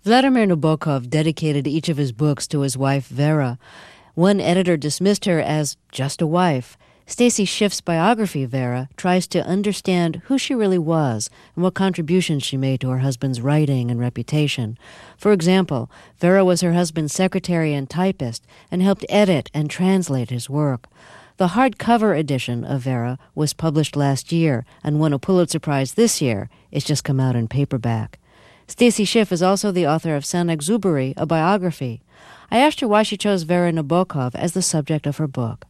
Vladimir Nabokov dedicated each of his books to his wife, Vera. One editor dismissed her as just a wife. Stacy Schiff's biography, Vera, tries to understand who she really was and what contributions she made to her husband's writing and reputation. For example, Vera was her husband's secretary and typist and helped edit and translate his work. The hardcover edition of Vera was published last year and won a Pulitzer Prize this year. It's just come out in paperback. Stacy Schiff is also the author of Saint-Exupéry, a biography. I asked her why she chose Vera Nabokov as the subject of her book.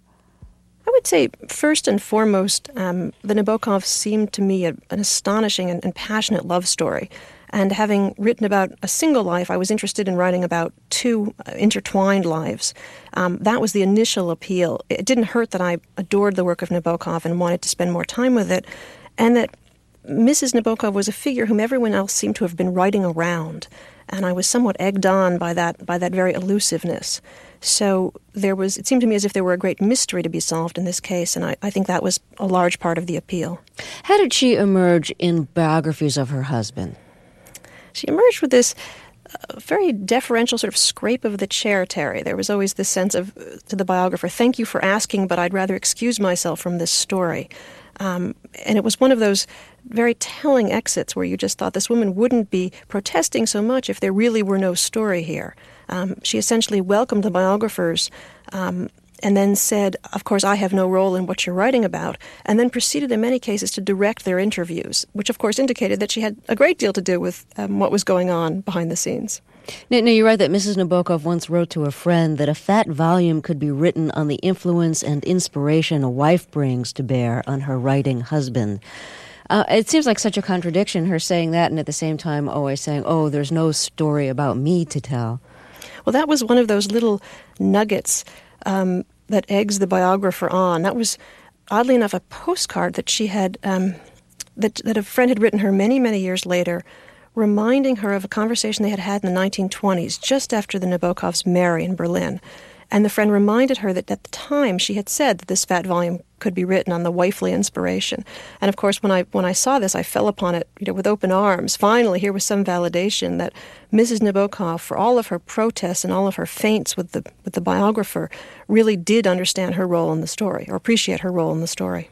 I would say, first and foremost, the Nabokovs seemed to me an astonishing and passionate love story. And having written about a single life, I was interested in writing about two intertwined lives. That was the initial appeal. It didn't hurt that I adored the work of Nabokov and wanted to spend more time with it, and that Mrs. Nabokov was a figure whom everyone else seemed to have been writing around. And I was somewhat egged on by that very elusiveness. So it seemed to me as if there were a great mystery to be solved in this case, and I think that was a large part of the appeal. How did she emerge in biographies of her husband? She emerged with this very deferential sort of scrape of the chair, Terry. There was always this sense of, to the biographer, thank you for asking, but I'd rather excuse myself from this story. And it was one of those very telling exits where you just thought this woman wouldn't be protesting so much if there really were no story here. She essentially welcomed the biographers and then said, of course, I have no role in what you're writing about, and then proceeded in many cases to direct their interviews, which of course indicated that she had a great deal to do with what was going on behind the scenes. Now, you write that Mrs. Nabokov once wrote to a friend that a fat volume could be written on the influence and inspiration a wife brings to bear on her writing husband. It seems like such a contradiction, her saying that and at the same time always saying, oh, there's no story about me to tell. Well, that was one of those little nuggets that eggs the biographer on. That was, oddly enough, a postcard that she had, that a friend had written her many, many years later, reminding her of a conversation they had had in the 1920s, just after the Nabokovs marry in Berlin. And the friend reminded her that at the time she had said that this fat volume could be written on the wifely inspiration. And of course, when I saw this, I fell upon it, with open arms. Finally, here was some validation that Mrs. Nabokov, for all of her protests and all of her feints with the biographer, really did understand her role in the story, or appreciate her role in the story.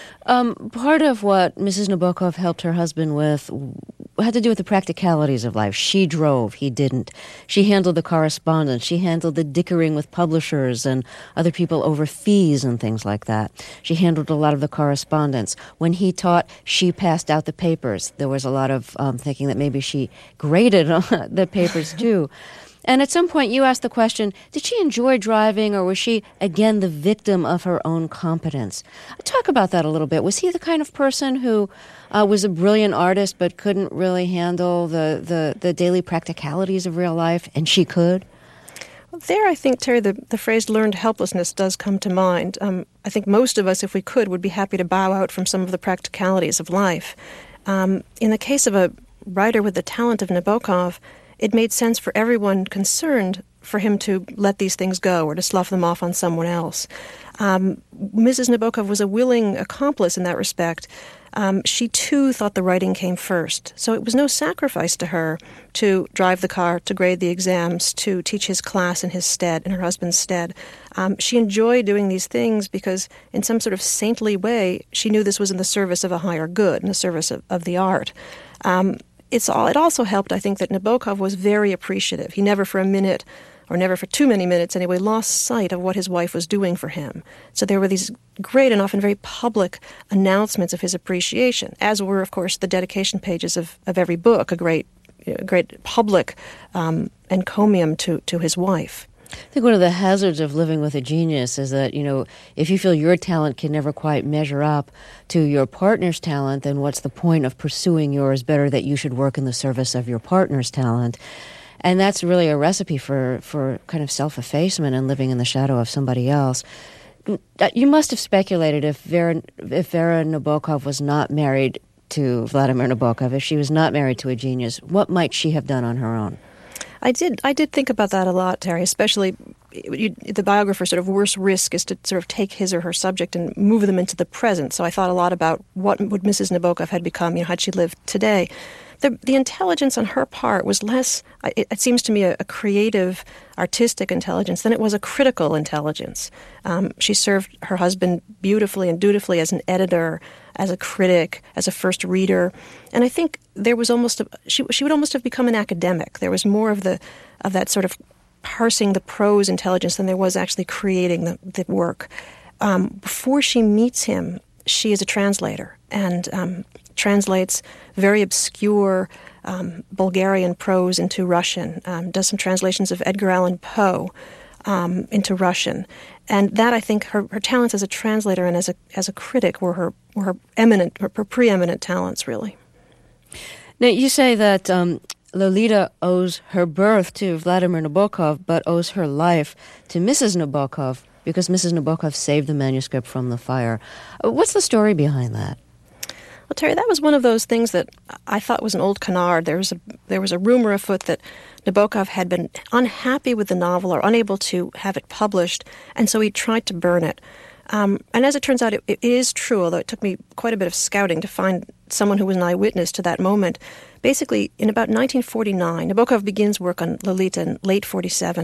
Part of what Mrs. Nabokov helped her husband with had to do with the practicalities of life. She drove, he didn't. She handled the correspondence. She handled the dickering with publishers and other people over fees and things like that. She handled a lot of the correspondence. When he taught, she passed out the papers. There was a lot of thinking that maybe she graded the papers too. And at some point you asked the question, did she enjoy driving, or was she, again, the victim of her own competence? Talk about that a little bit. Was he the kind of person who was a brilliant artist but couldn't really handle the daily practicalities of real life, and she could? Well, there, I think, Terry, the phrase learned helplessness does come to mind. I think most of us, if we could, would be happy to bow out from some of the practicalities of life. In the case of a writer with the talent of Nabokov, it made sense for everyone concerned for him to let these things go or to slough them off on someone else. Mrs. Nabokov was a willing accomplice in that respect. She, too, thought the writing came first. So it was no sacrifice to her to drive the car, to grade the exams, to teach his class in his stead, in her husband's stead. She enjoyed doing these things because, in some sort of saintly way, she knew this was in the service of a higher good, in the service of the art. It also helped, I think, that Nabokov was very appreciative. He never for a minute, or never for too many minutes anyway, lost sight of what his wife was doing for him. So there were these great and often very public announcements of his appreciation, as were, of course, the dedication pages of every book, a great public encomium to his wife. I think one of the hazards of living with a genius is that, if you feel your talent can never quite measure up to your partner's talent, then what's the point of pursuing yours? Better that you should work in the service of your partner's talent. And that's really a recipe for kind of self-effacement and living in the shadow of somebody else. You must have speculated if Vera Nabokov was not married to Vladimir Nabokov, if she was not married to a genius, what might she have done on her own? I did think about that a lot, Terry, especially the biographer's sort of worst risk is to sort of take his or her subject and move them into the present. So I thought a lot about what would Mrs. Nabokov had become, had she lived today. The intelligence on her part was less, it seems to me, a creative, artistic intelligence than it was a critical intelligence. She served her husband beautifully and dutifully as an editor, as a critic, as a first reader, and I think there was she would almost have become an academic. There was more of that sort of parsing the prose intelligence than there was actually creating the work. Before she meets him, she is a translator and translates very obscure Bulgarian prose into Russian, does some translations of Edgar Allan Poe into Russian. And that, I think, her talents as a translator and as a critic were her preeminent talents, really. Now, you say that Lolita owes her birth to Vladimir Nabokov, but owes her life to Mrs. Nabokov because Mrs. Nabokov saved the manuscript from the fire. What's the story behind that? Well, Terry, that was one of those things that I thought was an old canard. There was a rumor afoot that Nabokov had been unhappy with the novel or unable to have it published, and so he tried to burn it. And as it turns out, it is true, although it took me quite a bit of scouting to find someone who was an eyewitness to that moment. Basically, in about 1949, Nabokov begins work on Lolita in late 47.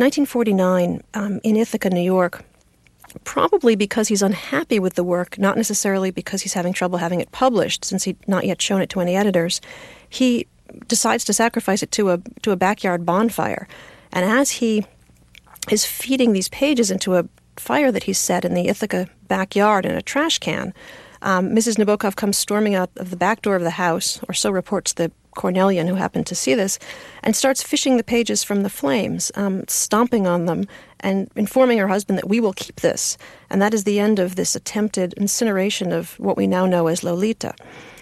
1949, in Ithaca, New York, probably because he's unhappy with the work, not necessarily because he's having trouble having it published, since he'd not yet shown it to any editors, he decides to sacrifice it to a backyard bonfire. And as he is feeding these pages into a fire that he's set in the Ithaca backyard in a trash can, Mrs. Nabokov comes storming out of the back door of the house, or so reports the Cornellian who happened to see this, and starts fishing the pages from the flames, stomping on them, and informing her husband that we will keep this. And that is the end of this attempted incineration of what we now know as Lolita.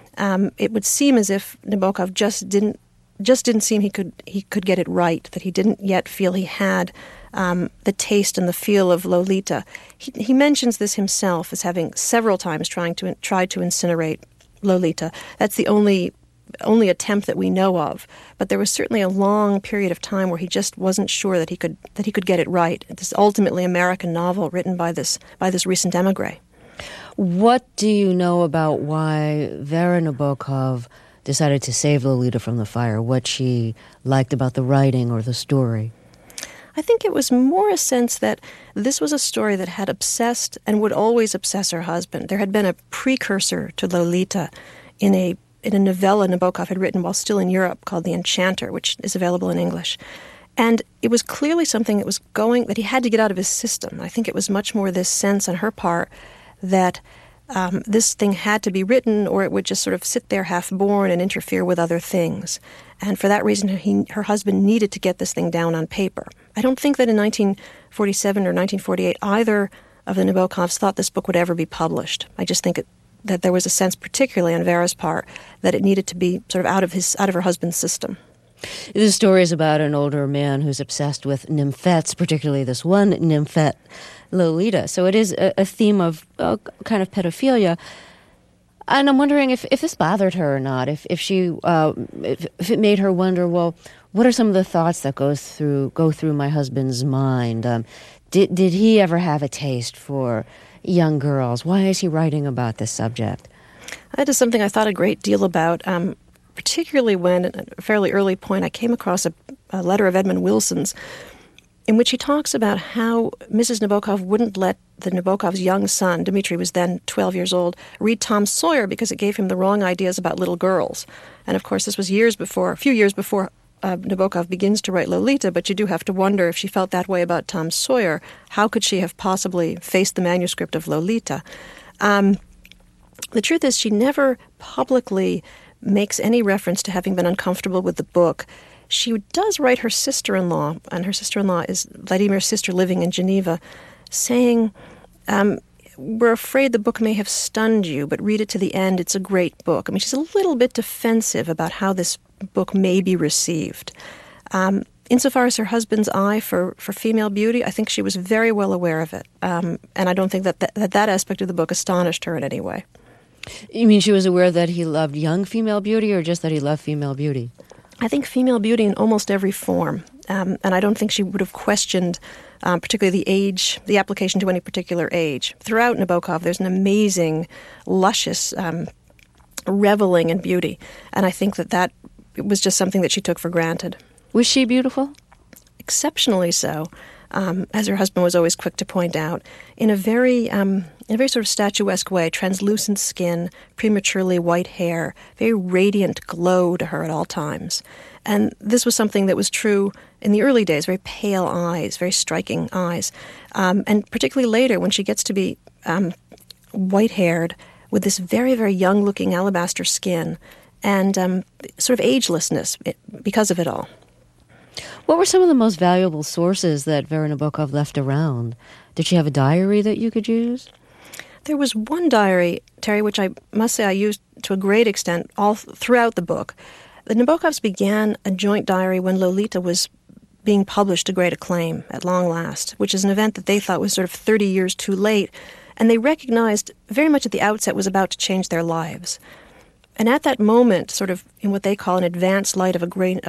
It would seem as if Nabokov just didn't seem he could get it right, that he didn't yet feel he had the taste and the feel of Lolita. He mentions this himself as having several times tried to incinerate Lolita. That's the only attempt that we know of. But there was certainly a long period of time where he just wasn't sure that he could get it right. This ultimately American novel written by this recent emigre. What do you know about why Vera Nabokov decided to save Lolita from the fire? What she liked about the writing or the story? I think it was more a sense that this was a story that had obsessed and would always obsess her husband. There had been a precursor to Lolita in a novella Nabokov had written while still in Europe called The Enchanter, which is available in English. And it was clearly something that he had to get out of his system. I think it was much more this sense on her part that this thing had to be written or it would just sort of sit there half-born and interfere with other things. And for that reason, her husband needed to get this thing down on paper. I don't think that in 1947 or 1948 either of the Nabokovs thought this book would ever be published. I just think that there was a sense, particularly on Vera's part, that it needed to be sort of out of her husband's system. The story is about an older man who's obsessed with nymphets, particularly this one nymphette, Lolita. So it is a theme of kind of pedophilia. And I'm wondering if this bothered her or not, if it made her wonder, well, what are some of the thoughts that go through my husband's mind? Did he ever have a taste for young girls? Why is he writing about this subject? That is something I thought a great deal about, particularly when, at a fairly early point, I came across a letter of Edmund Wilson's in which he talks about how Mrs. Nabokov wouldn't let the Nabokov's young son, Dmitri was then 12 years old, read Tom Sawyer because it gave him the wrong ideas about little girls. And of course, this was a few years before Nabokov begins to write Lolita, but you do have to wonder if she felt that way about Tom Sawyer. How could she have possibly faced the manuscript of Lolita? The truth is she never publicly makes any reference to having been uncomfortable with the book. She does write her sister-in-law, and her sister-in-law is Vladimir's sister living in Geneva, saying, we're afraid the book may have stunned you, but read it to the end. It's a great book. I mean, she's a little bit defensive about how this book may be received. Insofar as her husband's eye for female beauty, I think she was very well aware of it. And I don't think that aspect of the book astonished her in any way. You mean she was aware that he loved young female beauty or just that he loved female beauty? I think female beauty in almost every form. And I don't think she would have questioned particularly the age, the application to any particular age. Throughout Nabokov, there's an amazing, luscious reveling in beauty. And I think that was just something that she took for granted. Was she beautiful? Exceptionally so, as her husband was always quick to point out, in a very sort of statuesque way, translucent skin, prematurely white hair, very radiant glow to her at all times. And this was something that was true in the early days, very pale eyes, very striking eyes. And particularly later, when she gets to be white-haired, with this very, very young-looking alabaster skin, and sort of agelessness because of it all. What were some of the most valuable sources that Vera Nabokov left around? Did she have a diary that you could use? There was one diary, Terry, which I must say I used to a great extent all throughout the book. The Nabokovs began a joint diary when Lolita was being published to great acclaim at long last, which is an event that they thought was sort of 30 years too late, and they recognized very much at the outset was about to change their lives. And at that moment, sort of in what they call an advanced light of a great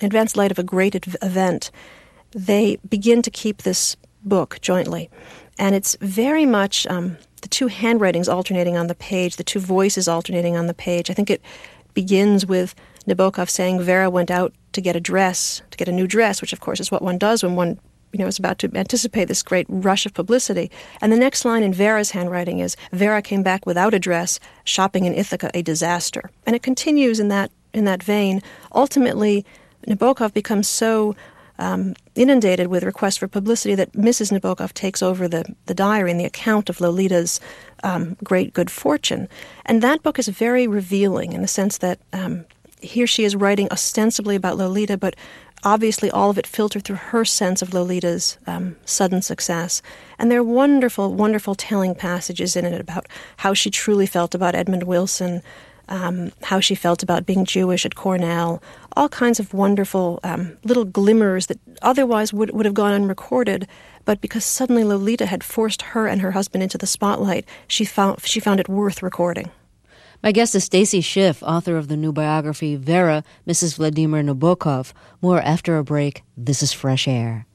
event, they begin to keep this book jointly. And it's very much the two handwritings alternating on the page, the two voices alternating on the page. I think it begins with Nabokov saying Vera went out to get a new dress, which of course is what one does when one is about to anticipate this great rush of publicity. And the next line in Vera's handwriting is, Vera came back without a dress, shopping in Ithaca a disaster. And it continues in that vein. Ultimately, Nabokov becomes so inundated with requests for publicity that Mrs. Nabokov takes over the diary and the account of Lolita's great good fortune. And that book is very revealing in the sense that here she is writing ostensibly about Lolita, but obviously all of it filtered through her sense of Lolita's sudden success. And there are wonderful, wonderful telling passages in it about how she truly felt about Edmund Wilson, how she felt about being Jewish at Cornell, all kinds of wonderful little glimmers that otherwise would have gone unrecorded. But because suddenly Lolita had forced her and her husband into the spotlight, she found it worth recording. My guest is Stacy Schiff, author of the new biography, Vera, Mrs. Vladimir Nabokov. More after a break. This is Fresh Air.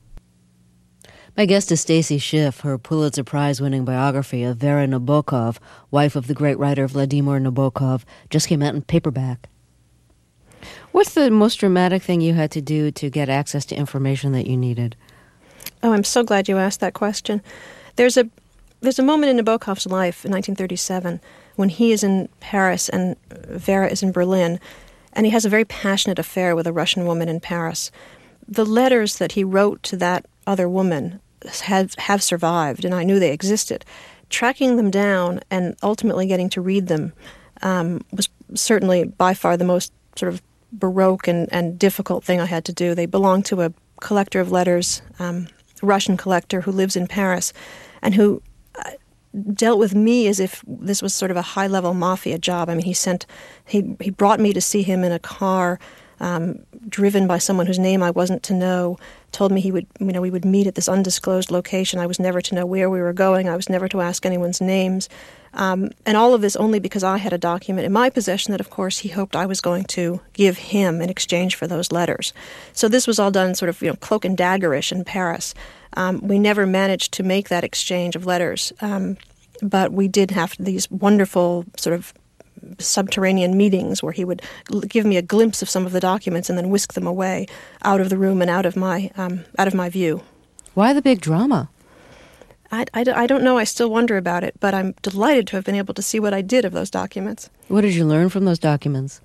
My guest is Stacy Schiff. Her Pulitzer Prize-winning biography of Vera Nabokov, wife of the great writer Vladimir Nabokov, just came out in paperback. What's the most dramatic thing you had to do to get access to information that you needed? Oh, I'm so glad you asked that question. There's a moment in Nabokov's life in 1937 when he is in Paris and Vera is in Berlin, and he has a very passionate affair with a Russian woman in Paris. The letters that he wrote to that other woman have survived, and I knew they existed. Tracking them down and ultimately getting to read them was certainly by far the most sort of baroque and difficult thing I had to do. They belong to a collector of letters, a Russian collector who lives in Paris, and who dealt with me as if this was sort of a high-level mafia job. I mean, he brought me to see him in a car, driven by someone whose name I wasn't to know. Told me we would meet at this undisclosed location. I was never to know where we were going. I was never to ask anyone's names, and all of this only because I had a document in my possession that, of course, he hoped I was going to give him in exchange for those letters. So this was all done sort of cloak and daggerish in Paris. We never managed to make that exchange of letters, but we did have these wonderful sort of subterranean meetings where he would give me a glimpse of some of the documents and then whisk them away out of the room and out of my view. Why the big drama? I don't know. I still wonder about it, but I'm delighted to have been able to see what I did of those documents. What did you learn from those documents?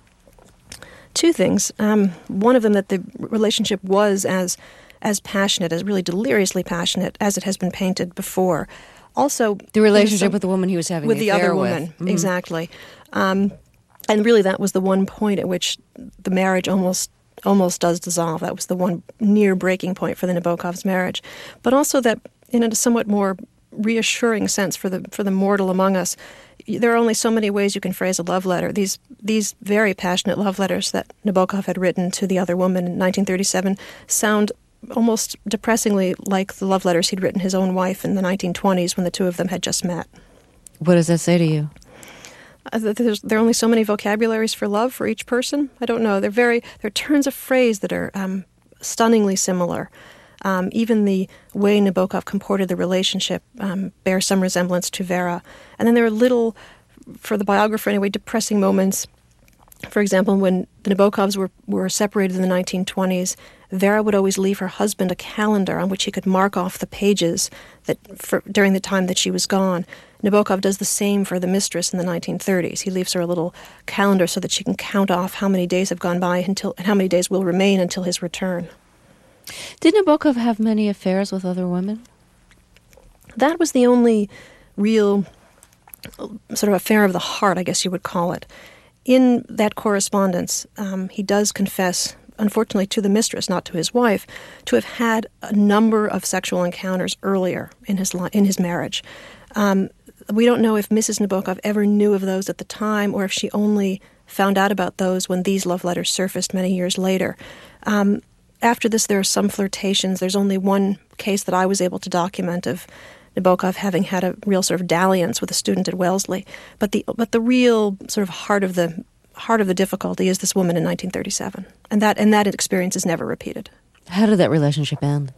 Two things. One of them, that the relationship was as passionate, as really deliriously passionate as it has been painted before. Also, the relationship with the woman he was having with the other woman, Mm-hmm. Exactly. And really, that was the one point at which the marriage almost does dissolve. That was the one near breaking point for the Nabokovs' marriage. But also that, in a somewhat more reassuring sense for the mortal among us, there are only so many ways you can phrase a love letter. These very passionate love letters that Nabokov had written to the other woman in 1937 sound almost depressingly like the love letters he'd written his own wife in the 1920s when the two of them had just met. What does that say to you? There are only so many vocabularies for love for each person. I don't know. There are turns of phrase that are stunningly similar. Even the way Nabokov comported the relationship bears some resemblance to Vera. And then there are little for the biographer anyway, depressing moments. For example, when the Nabokovs were separated in the 1920s, Vera would always leave her husband a calendar on which he could mark off the pages during the time that she was gone. Nabokov does the same for the mistress in the 1930s. He leaves her a little calendar so that she can count off how many days have gone by and how many days will remain until his return. Did Nabokov have many affairs with other women? That was the only real sort of affair of the heart, I guess you would call it. In that correspondence, he does confess, unfortunately to the mistress, not to his wife, to have had a number of sexual encounters earlier in his marriage. We don't know if Mrs. Nabokov ever knew of those at the time or if she only found out about those when these love letters surfaced many years later. After this, there are some flirtations. There's only one case that I was able to document of Nabokov having had a real sort of dalliance with a student at Wellesley. But the real sort of heart of the difficulty is this woman in 1937, and that experience is never repeated. How did that relationship end?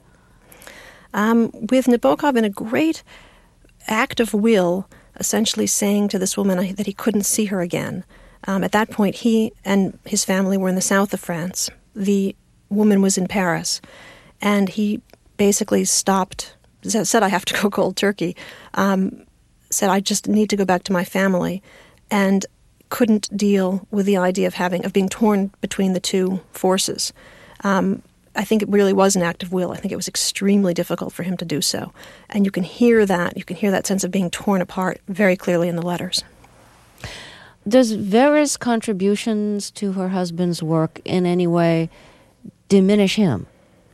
With Nabokov in a great act of will, essentially saying to this woman that he couldn't see her again. At that point, he and his family were in the south of France. The woman was in Paris, and he basically stopped, said, I have to go cold turkey, said, I just need to go back to my family, and couldn't deal with the idea of being torn between the two forces. I think it really was an act of will. I think it was extremely difficult for him to do so. And you can hear that sense of being torn apart very clearly in the letters. Does Vera's contributions to her husband's work in any way diminish him?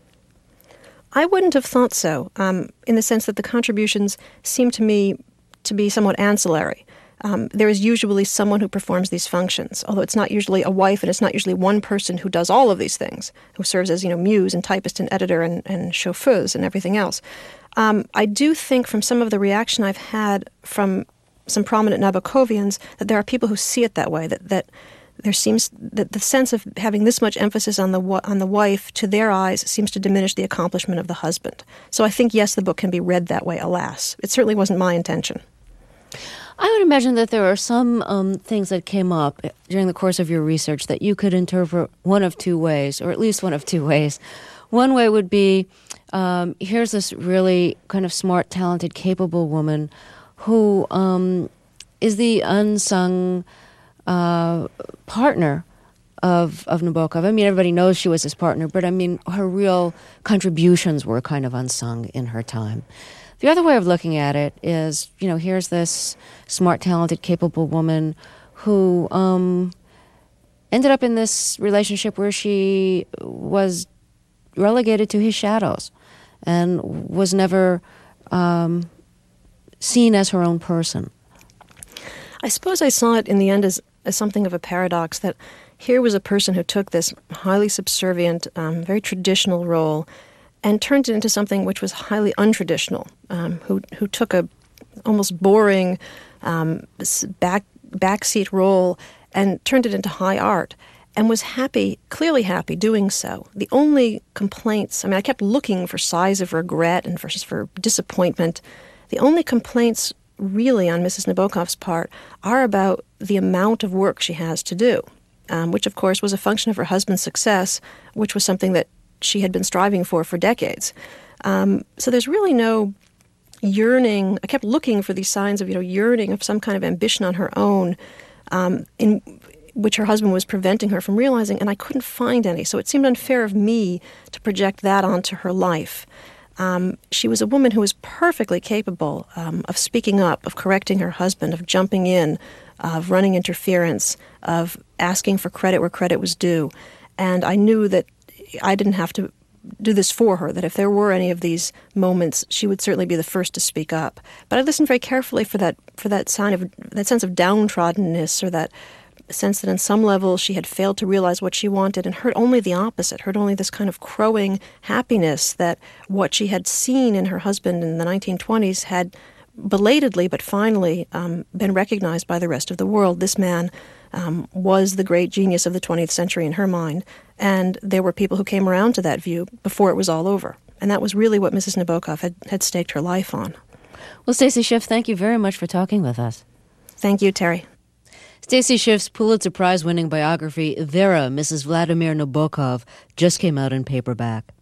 I wouldn't have thought so, in the sense that the contributions seem to me to be somewhat ancillary. There is usually someone who performs these functions, although it's not usually a wife and it's not usually one person who does all of these things, who serves as, muse and typist and editor and chauffeuse and everything else. I do think from some of the reaction I've had from some prominent Nabokovians that there are people who see it that way, that there seems that the sense of having this much emphasis on the wife, to their eyes, seems to diminish the accomplishment of the husband. So I think, yes, the book can be read that way, alas. It certainly wasn't my intention. I would imagine that there are some things that came up during the course of your research that you could interpret one of two ways, or at least one of two ways. One way would be, here's this really kind of smart, talented, capable woman who is the unsung partner of Nabokov. I mean, everybody knows she was his partner, but I mean, her real contributions were kind of unsung in her time. The other way of looking at it is, here's this smart, talented, capable woman who ended up in this relationship where she was relegated to his shadows and was never seen as her own person. I suppose I saw it in the end as something of a paradox, that here was a person who took this highly subservient, very traditional role and turned it into something which was highly untraditional, who took a almost boring backseat role and turned it into high art, and was clearly happy doing so. The only complaints, I kept looking for sighs of regret and for disappointment. The only complaints really on Mrs. Nabokov's part are about the amount of work she has to do, which of course was a function of her husband's success, which was something that she had been striving for decades. So there's really no yearning. I kept looking for these signs of, yearning of some kind of ambition on her own, in which her husband was preventing her from realizing, and I couldn't find any. So it seemed unfair of me to project that onto her life. She was a woman who was perfectly capable of speaking up, of correcting her husband, of jumping in, of running interference, of asking for credit where credit was due. And I knew that I didn't have to do this for her, that if there were any of these moments, she would certainly be the first to speak up. But I listened very carefully for that sense of downtroddenness, or that sense that on some level she had failed to realize what she wanted and heard only the opposite, heard only this kind of crowing happiness that what she had seen in her husband in the 1920s had belatedly but finally been recognized by the rest of the world. This man was the great genius of the 20th century in her mind, and there were people who came around to that view before it was all over. And that was really what Mrs. Nabokov had staked her life on. Well, Stacy Schiff, thank you very much for talking with us. Thank you, Terry. Stacy Schiff's Pulitzer Prize-winning biography, Vera, Mrs. Vladimir Nabokov, just came out in paperback.